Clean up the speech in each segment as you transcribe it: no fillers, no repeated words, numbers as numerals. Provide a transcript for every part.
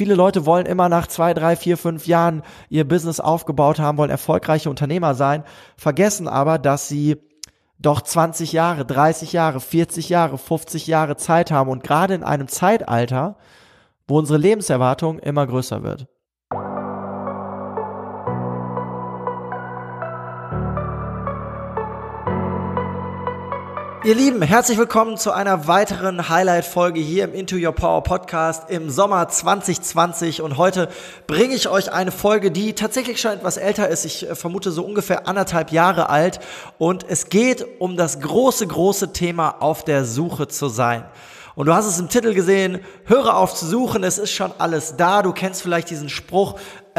Viele Leute wollen immer nach 2, 3, 4, 5 Jahren ihr Business aufgebaut haben, wollen erfolgreiche Unternehmer sein, vergessen aber, dass sie doch 20 Jahre, 30 Jahre, 40 Jahre, 50 Jahre Zeit haben und gerade in einem Zeitalter, wo unsere Lebenserwartung immer größer wird. Ihr Lieben, herzlich willkommen zu einer weiteren Highlight-Folge hier im Into Your Power Podcast im Sommer 2020 und heute bringe ich euch eine Folge, die tatsächlich schon etwas älter ist. Ich vermute so ungefähr 1,5 Jahre alt und es geht um das große Thema auf der Suche zu sein. Und du hast es im Titel gesehen, höre auf zu suchen, es ist schon alles da. Du kennst vielleicht diesen Spruch,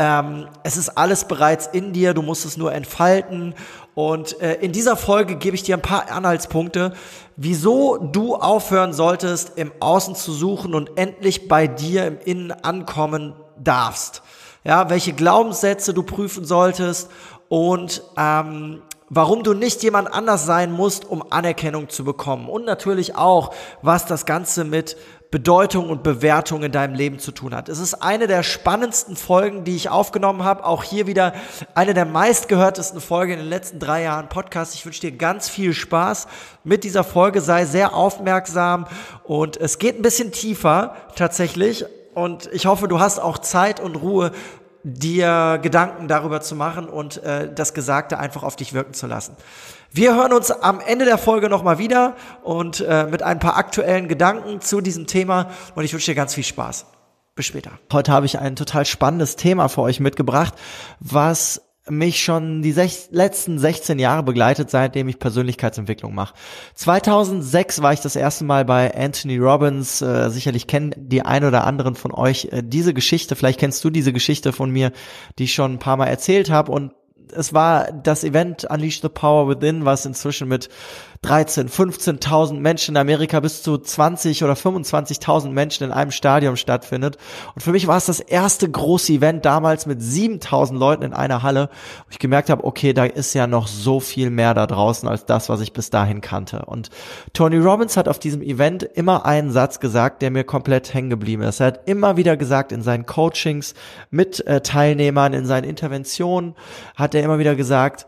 es ist alles bereits in dir, du musst es nur entfalten. Und in dieser Folge gebe ich dir ein paar Anhaltspunkte, wieso du aufhören solltest, im Außen zu suchen und endlich bei dir im Innen ankommen darfst. Ja, welche Glaubenssätze du prüfen solltest und warum du nicht jemand anders sein musst, um Anerkennung zu bekommen. Und natürlich auch, was das Ganze mit Bedeutung und Bewertung in deinem Leben zu tun hat. Es ist eine der spannendsten Folgen, die ich aufgenommen habe. Auch hier wieder eine der meistgehörtesten Folgen in den letzten 3 Jahren Podcast. Ich wünsche dir ganz viel Spaß mit dieser Folge. Sei sehr aufmerksam und es geht ein bisschen tiefer tatsächlich. Und ich hoffe, du hast auch Zeit und Ruhe, dir Gedanken darüber zu machen und das Gesagte einfach auf dich wirken zu lassen. Wir hören uns am Ende der Folge nochmal wieder und mit ein paar aktuellen Gedanken zu diesem Thema und ich wünsche dir ganz viel Spaß. Bis später. Heute habe ich ein total spannendes Thema für euch mitgebracht, was mich schon die letzten 16 Jahre begleitet, seitdem ich Persönlichkeitsentwicklung mache. 2006 war ich das erste Mal bei Anthony Robbins. Sicherlich kennen die ein oder anderen von euch diese Geschichte. Vielleicht kennst du diese Geschichte von mir, die ich schon ein paar Mal erzählt habe. Und es war das Event Unleash the Power Within, was inzwischen mit 13.000, 15.000 Menschen in Amerika bis zu 20.000 oder 25.000 Menschen in einem Stadion stattfindet. Und für mich war es das erste große Event damals mit 7.000 Leuten in einer Halle, wo ich gemerkt habe, okay, da ist ja noch so viel mehr da draußen als das, was ich bis dahin kannte. Und Tony Robbins hat auf diesem Event immer einen Satz gesagt, der mir komplett hängen geblieben ist. Er hat immer wieder gesagt in seinen Coachings mit Teilnehmern, in seinen Interventionen, hat er immer wieder gesagt,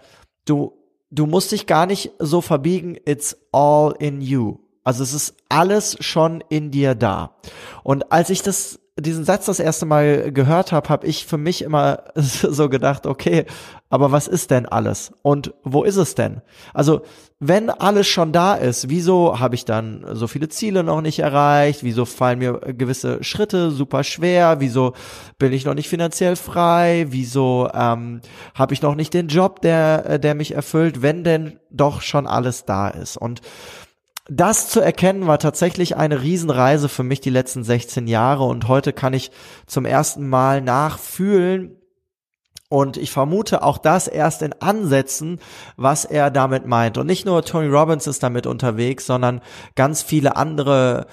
Du musst dich gar nicht so verbiegen, it's all in you. Also es ist alles schon in dir da. Und als ich diesen Satz das erste Mal gehört habe, habe ich für mich immer so gedacht, okay, aber was ist denn alles? Und wo ist es denn? Also wenn alles schon da ist, wieso habe ich dann so viele Ziele noch nicht erreicht? Wieso fallen mir gewisse Schritte super schwer? Wieso bin ich noch nicht finanziell frei? Wieso habe ich noch nicht den Job, der mich erfüllt, wenn denn doch schon alles da ist? Und das zu erkennen war tatsächlich eine Riesenreise für mich die letzten 16 Jahre und heute kann ich zum ersten Mal nachfühlen und ich vermute auch das erst in Ansätzen, was er damit meint. Und nicht nur Tony Robbins ist damit unterwegs, sondern ganz viele andere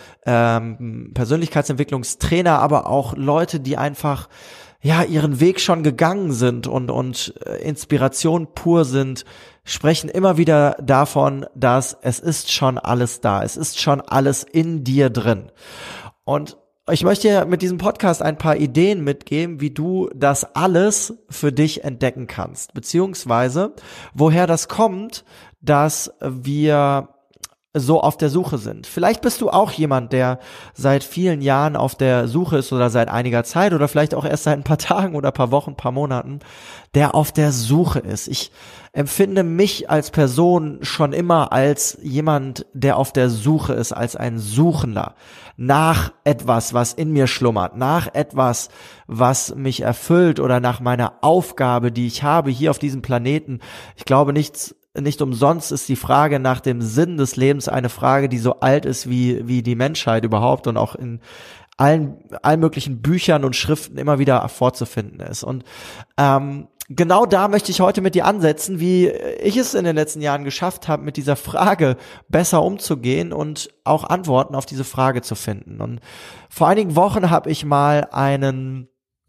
Persönlichkeitsentwicklungstrainer, aber auch Leute, die einfach ihren Weg schon gegangen sind und Inspiration pur sind, sprechen immer wieder davon, dass es ist schon alles da, es ist schon alles in dir drin. Und ich möchte dir mit diesem Podcast ein paar Ideen mitgeben, wie du das alles für dich entdecken kannst, beziehungsweise woher das kommt, dass wir so auf der Suche sind. Vielleicht bist du auch jemand, der seit vielen Jahren auf der Suche ist oder seit einiger Zeit oder vielleicht auch erst seit ein paar Tagen oder ein paar Wochen, ein paar Monaten, der auf der Suche ist. Ich empfinde mich als Person schon immer als jemand, der auf der Suche ist, als ein Suchender nach etwas, was in mir schlummert, nach etwas, was mich erfüllt oder nach meiner Aufgabe, die ich habe hier auf diesem Planeten. Ich glaube, nicht umsonst ist die Frage nach dem Sinn des Lebens eine Frage, die so alt ist wie die Menschheit überhaupt und auch in allen möglichen Büchern und Schriften immer wieder vorzufinden ist. Und genau da möchte ich heute mit dir ansetzen, wie ich es in den letzten Jahren geschafft habe, mit dieser Frage besser umzugehen und auch Antworten auf diese Frage zu finden. Und vor einigen Wochen habe ich mal einen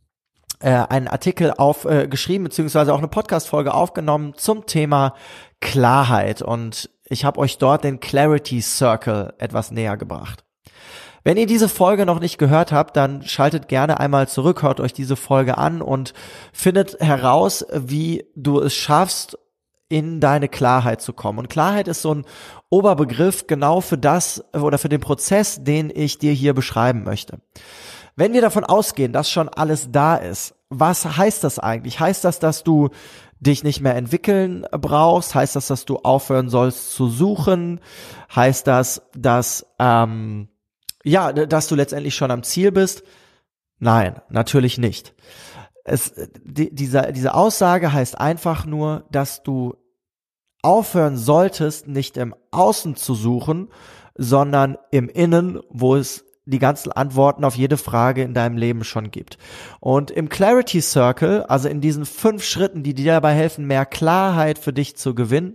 Artikel geschrieben, beziehungsweise auch eine Podcast-Folge aufgenommen zum Thema Klarheit. Und ich habe euch dort den Clarity Circle etwas näher gebracht. Wenn ihr diese Folge noch nicht gehört habt, dann schaltet gerne einmal zurück, hört euch diese Folge an und findet heraus, wie du es schaffst, in deine Klarheit zu kommen. Und Klarheit ist so ein Oberbegriff genau für das oder für den Prozess, den ich dir hier beschreiben möchte. Wenn wir davon ausgehen, dass schon alles da ist, was heißt das eigentlich? Heißt das, dass du dich nicht mehr entwickeln brauchst? Heißt das, dass du aufhören sollst zu suchen? Heißt das, dass dass du letztendlich schon am Ziel bist? Nein, natürlich nicht. Diese Aussage heißt einfach nur, dass du aufhören solltest, nicht im Außen zu suchen, sondern im Innen, wo es die ganzen Antworten auf jede Frage in deinem Leben schon gibt. Und im Clarity Circle, also in diesen 5 Schritten, die dir dabei helfen, mehr Klarheit für dich zu gewinnen,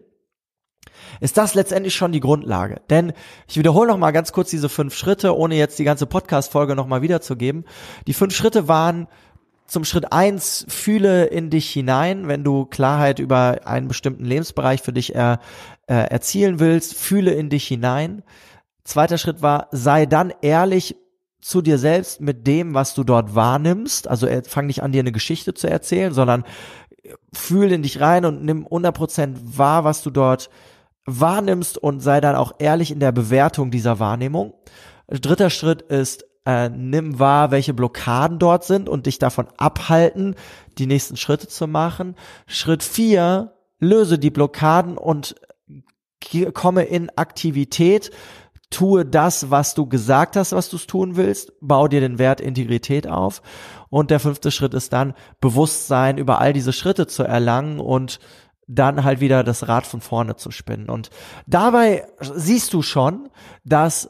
ist das letztendlich schon die Grundlage. Denn ich wiederhole noch mal ganz kurz diese 5 Schritte, ohne jetzt die ganze Podcast-Folge noch mal wiederzugeben. Die 5 Schritte waren: Zum Schritt 1, fühle in dich hinein, wenn du Klarheit über einen bestimmten Lebensbereich für dich erzielen willst, fühle in dich hinein. Zweiter Schritt war, sei dann ehrlich zu dir selbst mit dem, was du dort wahrnimmst. Also fang nicht an, dir eine Geschichte zu erzählen, sondern fühl in dich rein und nimm 100% wahr, was du dort wahrnimmst, und sei dann auch ehrlich in der Bewertung dieser Wahrnehmung. Dritter Schritt ist, nimm wahr, welche Blockaden dort sind und dich davon abhalten, die nächsten Schritte zu machen. Schritt 4, löse die Blockaden und komme in Aktivität. Tue das, was du gesagt hast, was du tun willst. Bau dir den Wert Integrität auf. Und der 5. Schritt ist dann, Bewusstsein über all diese Schritte zu erlangen und dann halt wieder das Rad von vorne zu spinnen. Und dabei siehst du schon, dass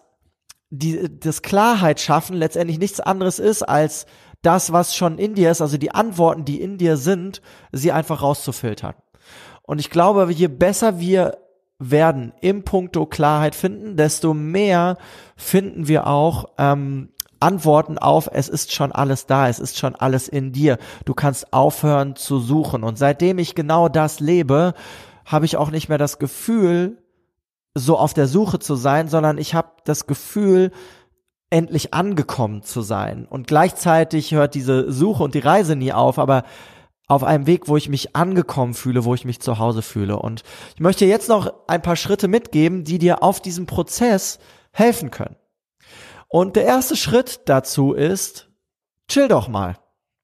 das Klarheit schaffen letztendlich nichts anderes ist, als das, was schon in dir ist, also die Antworten, die in dir sind, sie einfach rauszufiltern. Und ich glaube, je besser wir werden im Punkto Klarheit finden, desto mehr finden wir auch Antworten auf, es ist schon alles da, es ist schon alles in dir. Du kannst aufhören zu suchen. Und seitdem ich genau das lebe, habe ich auch nicht mehr das Gefühl, so auf der Suche zu sein, sondern ich habe das Gefühl, endlich angekommen zu sein. Und gleichzeitig hört diese Suche und die Reise nie auf, aber auf einem Weg, wo ich mich angekommen fühle, wo ich mich zu Hause fühle. Und ich möchte jetzt noch ein paar Schritte mitgeben, die dir auf diesem Prozess helfen können. Und der erste Schritt dazu ist, chill doch mal.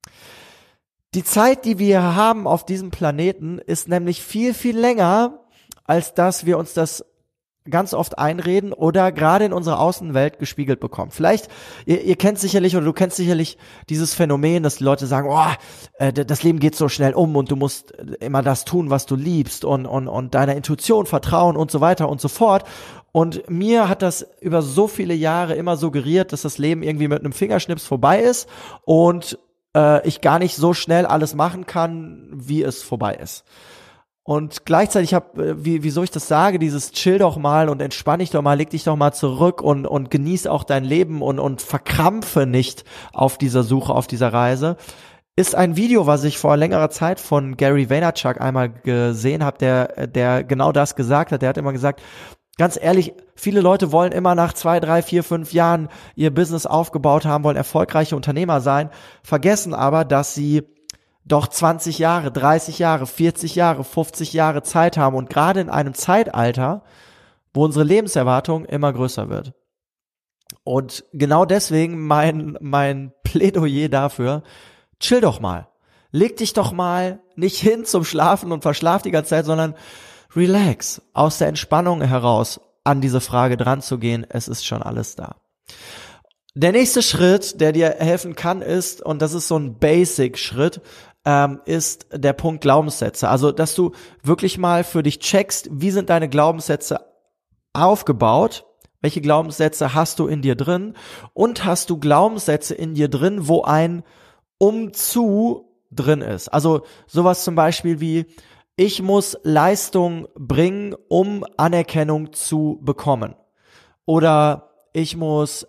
Die Zeit, die wir haben auf diesem Planeten, ist nämlich viel, viel länger, als dass wir uns das ganz oft einreden oder gerade in unserer Außenwelt gespiegelt bekommen. Vielleicht, ihr kennt sicherlich oder du kennst sicherlich dieses Phänomen, dass die Leute sagen, das Leben geht so schnell um und du musst immer das tun, was du liebst und deiner Intuition vertrauen und so weiter und so fort. Und mir hat das über so viele Jahre immer suggeriert, dass das Leben irgendwie mit einem Fingerschnips vorbei ist und ich gar nicht so schnell alles machen kann, wie es vorbei ist. Und gleichzeitig wieso ich das sage, dieses chill doch mal und entspann dich doch mal, leg dich doch mal zurück und genieß auch dein Leben und verkrampfe nicht auf dieser Suche, auf dieser Reise, ist ein Video, was ich vor längerer Zeit von Gary Vaynerchuk einmal gesehen habe, der genau das gesagt hat. Der hat immer gesagt, ganz ehrlich, viele Leute wollen immer nach 2, 3, 4, 5 Jahren ihr Business aufgebaut haben, wollen erfolgreiche Unternehmer sein, vergessen aber, dass sie doch 20 Jahre, 30 Jahre, 40 Jahre, 50 Jahre Zeit haben und gerade in einem Zeitalter, wo unsere Lebenserwartung immer größer wird. Und genau deswegen mein Plädoyer dafür, chill doch mal. Leg dich doch mal nicht hin zum Schlafen und verschlaf die ganze Zeit, sondern relax, aus der Entspannung heraus an diese Frage dran zu gehen, es ist schon alles da. Der nächste Schritt, der dir helfen kann, ist, und das ist so ein Basic-Schritt, ist der Punkt Glaubenssätze. Also, dass du wirklich mal für dich checkst, wie sind deine Glaubenssätze aufgebaut, welche Glaubenssätze hast du in dir drin und hast du Glaubenssätze in dir drin, wo ein Umzu drin ist. Also sowas zum Beispiel wie, ich muss Leistung bringen, um Anerkennung zu bekommen. Oder ich muss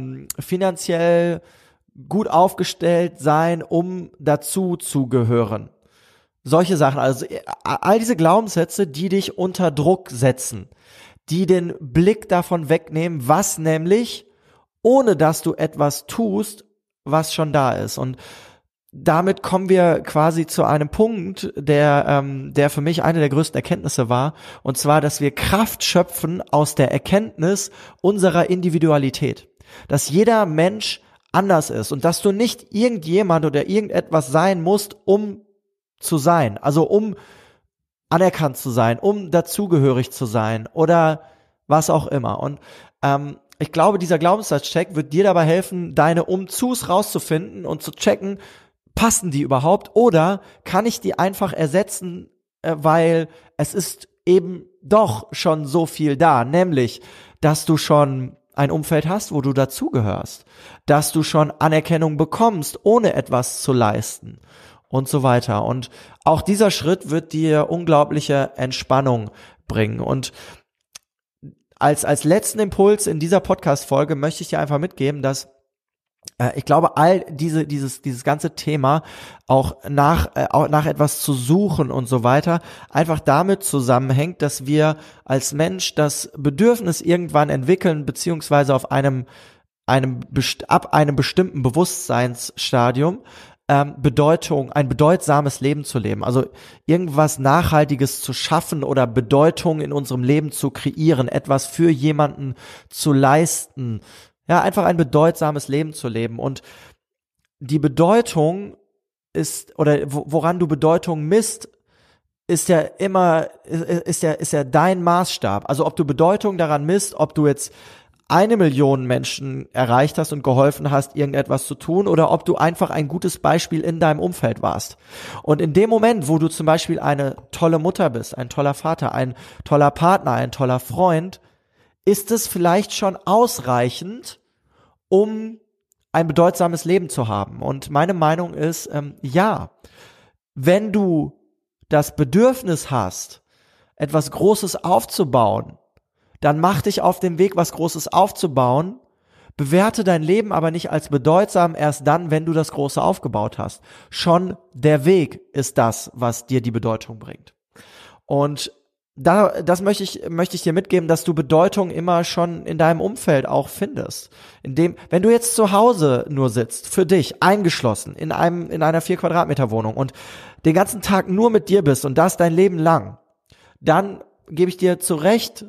finanziell gut aufgestellt sein, um dazu zu gehören. Solche Sachen, also all diese Glaubenssätze, die dich unter Druck setzen, die den Blick davon wegnehmen, was nämlich ohne dass du etwas tust, was schon da ist. Und damit kommen wir quasi zu einem Punkt, der für mich eine der größten Erkenntnisse war, und zwar, dass wir Kraft schöpfen aus der Erkenntnis unserer Individualität. Dass jeder Mensch anders ist und dass du nicht irgendjemand oder irgendetwas sein musst, um zu sein, also um anerkannt zu sein, um dazugehörig zu sein oder was auch immer. Und ich glaube, dieser Glaubenssatz-Check wird dir dabei helfen, deine Umzus rauszufinden und zu checken, passen die überhaupt oder kann ich die einfach ersetzen, weil es ist eben doch schon so viel da, nämlich, dass du schon ein Umfeld hast, wo du dazugehörst, dass du schon Anerkennung bekommst, ohne etwas zu leisten und so weiter. Und auch dieser Schritt wird dir unglaubliche Entspannung bringen. Und als letzten Impuls in dieser Podcast-Folge möchte ich dir einfach mitgeben, dass ich glaube, all dieses ganze Thema auch nach etwas zu suchen und so weiter einfach damit zusammenhängt, dass wir als Mensch das Bedürfnis irgendwann entwickeln, beziehungsweise ab einem bestimmten Bewusstseinsstadium ein bedeutsames Leben zu leben, also irgendwas Nachhaltiges zu schaffen oder Bedeutung in unserem Leben zu kreieren, etwas für jemanden zu leisten. Ja, einfach ein bedeutsames Leben zu leben. Und die Bedeutung ist, oder woran du Bedeutung misst, ist ja dein Maßstab. Also ob du Bedeutung daran misst, ob du jetzt 1 Million Menschen erreicht hast und geholfen hast, irgendetwas zu tun, oder ob du einfach ein gutes Beispiel in deinem Umfeld warst. Und in dem Moment, wo du zum Beispiel eine tolle Mutter bist, ein toller Vater, ein toller Partner, ein toller Freund, ist es vielleicht schon ausreichend, um ein bedeutsames Leben zu haben? Und meine Meinung ist, ja, wenn du das Bedürfnis hast, etwas Großes aufzubauen, dann mach dich auf den Weg, was Großes aufzubauen, bewerte dein Leben aber nicht als bedeutsam erst dann, wenn du das Große aufgebaut hast. Schon der Weg ist das, was dir die Bedeutung bringt. Und das möchte ich dir mitgeben, dass du Bedeutung immer schon in deinem Umfeld auch findest. Wenn du jetzt zu Hause nur sitzt, für dich, eingeschlossen, in einer 4 Quadratmeter Wohnung und den ganzen Tag nur mit dir bist und das dein Leben lang, dann gebe ich dir recht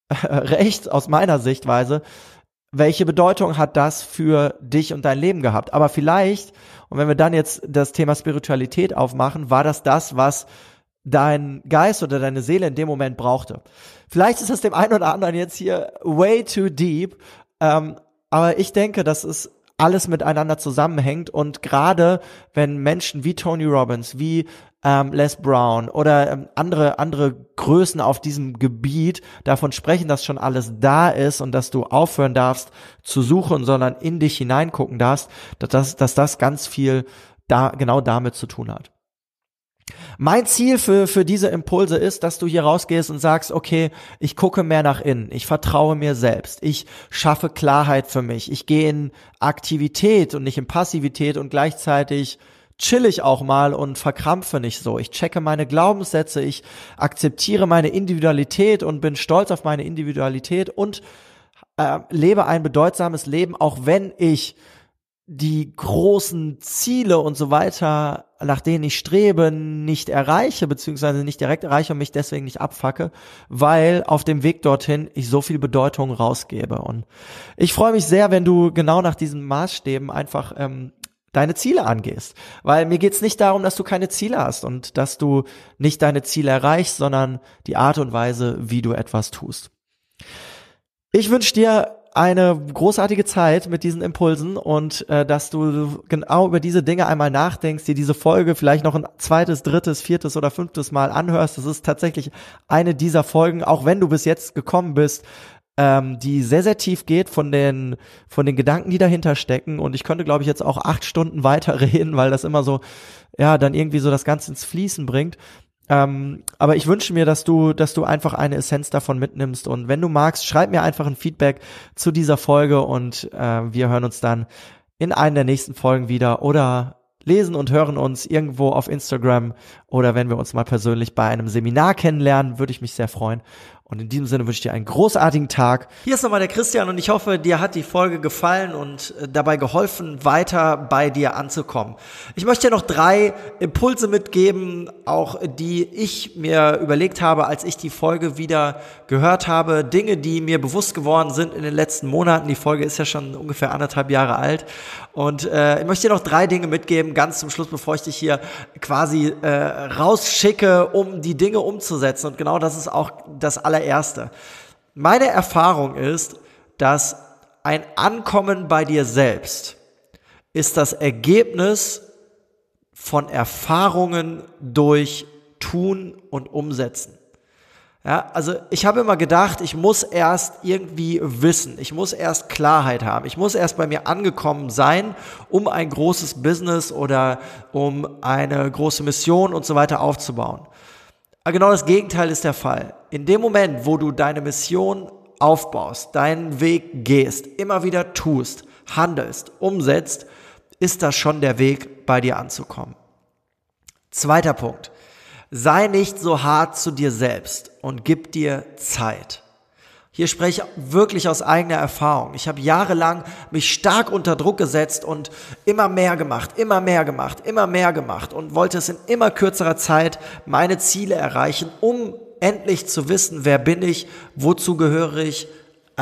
aus meiner Sichtweise, welche Bedeutung hat das für dich und dein Leben gehabt? Aber vielleicht, und wenn wir dann jetzt das Thema Spiritualität aufmachen, war das, was dein Geist oder deine Seele in dem Moment brauchte. Vielleicht ist das dem einen oder anderen jetzt hier way too deep, aber ich denke, dass es alles miteinander zusammenhängt, und gerade wenn Menschen wie Tony Robbins, wie Les Brown oder andere Größen auf diesem Gebiet davon sprechen, dass schon alles da ist und dass du aufhören darfst zu suchen, sondern in dich hineingucken darfst, dass das ganz viel genau damit zu tun hat. Mein Ziel für diese Impulse ist, dass du hier rausgehst und sagst, okay, ich gucke mehr nach innen, ich vertraue mir selbst, ich schaffe Klarheit für mich, ich gehe in Aktivität und nicht in Passivität und gleichzeitig chill ich auch mal und verkrampfe nicht so. Ich checke meine Glaubenssätze, ich akzeptiere meine Individualität und bin stolz auf meine Individualität und lebe ein bedeutsames Leben, auch wenn ich die großen Ziele und so weiter, nach denen ich strebe, nicht erreiche, beziehungsweise nicht direkt erreiche und mich deswegen nicht abfacke, weil auf dem Weg dorthin ich so viel Bedeutung rausgebe. Und ich freue mich sehr, wenn du genau nach diesen Maßstäben einfach deine Ziele angehst. Weil mir geht's nicht darum, dass du keine Ziele hast und dass du nicht deine Ziele erreichst, sondern die Art und Weise, wie du etwas tust. Ich wünsche dir eine großartige Zeit mit diesen Impulsen und dass du genau über diese Dinge einmal nachdenkst, dir diese Folge vielleicht noch ein 2., 3., 4. oder 5. Mal anhörst. Das ist tatsächlich eine dieser Folgen, auch wenn du bis jetzt gekommen bist, die sehr, sehr tief geht von den Gedanken, die dahinter stecken. Und ich könnte, glaube ich, jetzt auch 8 Stunden weiter reden, weil das immer so, ja, dann irgendwie so das Ganze ins Fließen bringt. Aber ich wünsche mir, dass du einfach eine Essenz davon mitnimmst, und wenn du magst, schreib mir einfach ein Feedback zu dieser Folge, und wir hören uns dann in einer der nächsten Folgen wieder oder lesen und hören uns irgendwo auf Instagram, oder wenn wir uns mal persönlich bei einem Seminar kennenlernen, würde ich mich sehr freuen. Und in diesem Sinne wünsche ich dir einen großartigen Tag. Hier ist nochmal der Christian und ich hoffe, dir hat die Folge gefallen und dabei geholfen, weiter bei dir anzukommen. Ich möchte dir noch 3 Impulse mitgeben, auch die ich mir überlegt habe, als ich die Folge wieder gehört habe. Dinge, die mir bewusst geworden sind in den letzten Monaten. Die Folge ist ja schon ungefähr 1,5 Jahre alt. Und ich möchte dir noch 3 Dinge mitgeben, ganz zum Schluss, bevor ich dich hier quasi rausschicke, um die Dinge umzusetzen. Und genau das ist auch das allererste. Meine Erfahrung ist, dass ein Ankommen bei dir selbst ist das Ergebnis von Erfahrungen durch Tun und Umsetzen. Ja, also ich habe immer gedacht, ich muss erst irgendwie wissen, ich muss erst Klarheit haben, ich muss erst bei mir angekommen sein, um ein großes Business oder um eine große Mission und so weiter aufzubauen. Aber genau das Gegenteil ist der Fall. In dem Moment, wo du deine Mission aufbaust, deinen Weg gehst, immer wieder tust, handelst, umsetzt, ist das schon der Weg, bei dir anzukommen. 2. Punkt. Sei nicht so hart zu dir selbst und gib dir Zeit. Hier spreche ich wirklich aus eigener Erfahrung. Ich habe jahrelang mich stark unter Druck gesetzt und immer mehr gemacht und wollte es in immer kürzerer Zeit meine Ziele erreichen, um endlich zu wissen, wer bin ich, wozu gehöre ich,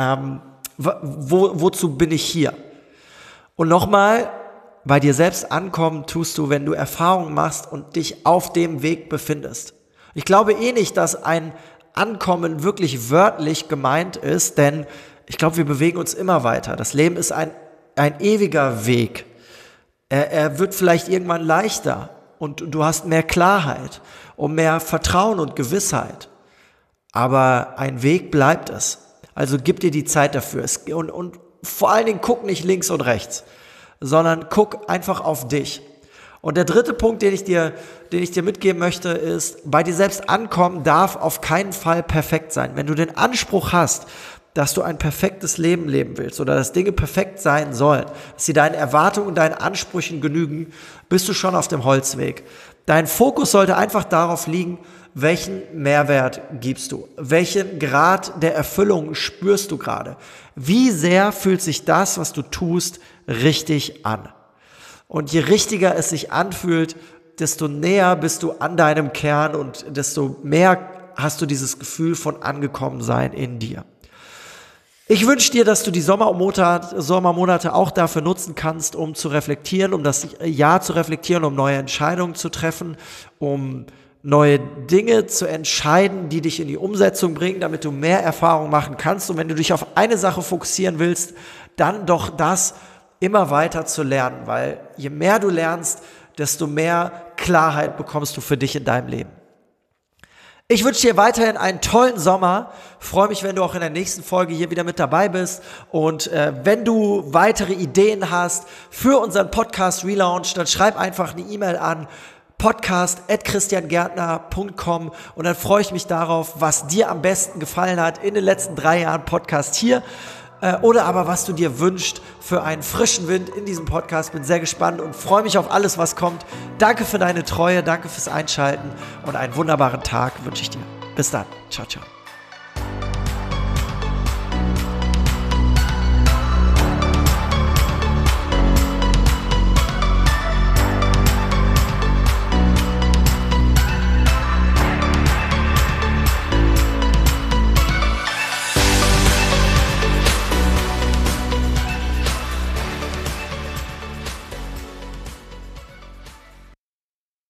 wozu bin ich hier. Und nochmal, bei dir selbst ankommen tust du, wenn du Erfahrungen machst und dich auf dem Weg befindest. Ich glaube nicht, dass ein Ankommen wirklich wörtlich gemeint ist, denn ich glaube, wir bewegen uns immer weiter. Das Leben ist ein ewiger Weg. Er wird vielleicht irgendwann leichter und du hast mehr Klarheit und mehr Vertrauen und Gewissheit. Aber ein Weg bleibt es. Also gib dir die Zeit dafür. Und vor allen Dingen guck nicht links und rechts, sondern guck einfach auf dich. Und der 3. Punkt, den ich dir mitgeben möchte, ist, bei dir selbst ankommen darf auf keinen Fall perfekt sein. Wenn du den Anspruch hast, dass du ein perfektes Leben leben willst oder dass Dinge perfekt sein sollen, dass sie deinen Erwartungen und deinen Ansprüchen genügen, bist du schon auf dem Holzweg. Dein Fokus sollte einfach darauf liegen, welchen Mehrwert gibst du? Welchen Grad der Erfüllung spürst du gerade? Wie sehr fühlt sich das, was du tust, richtig an? Und je richtiger es sich anfühlt, desto näher bist du an deinem Kern und desto mehr hast du dieses Gefühl von Angekommensein in dir. Ich wünsche dir, dass du die Sommermonate auch dafür nutzen kannst, um zu reflektieren, um das Jahr zu reflektieren, um neue Entscheidungen zu treffen, um neue Dinge zu entscheiden, die dich in die Umsetzung bringen, damit du mehr Erfahrung machen kannst. Und wenn du dich auf eine Sache fokussieren willst, dann doch das immer weiter zu lernen, weil je mehr du lernst, desto mehr Klarheit bekommst du für dich in deinem Leben. Ich wünsche dir weiterhin einen tollen Sommer, freue mich, wenn du auch in der nächsten Folge hier wieder mit dabei bist und wenn du weitere Ideen hast für unseren Podcast Relaunch, dann schreib einfach eine E-Mail an podcast@christiangärtner.com und dann freue ich mich darauf, was dir am besten gefallen hat in den letzten 3 Jahren Podcast hier. Oder aber was du dir wünschst für einen frischen Wind in diesem Podcast. Bin sehr gespannt und freue mich auf alles, was kommt. Danke für deine Treue, danke fürs Einschalten und einen wunderbaren Tag wünsche ich dir. Bis dann. Ciao, ciao.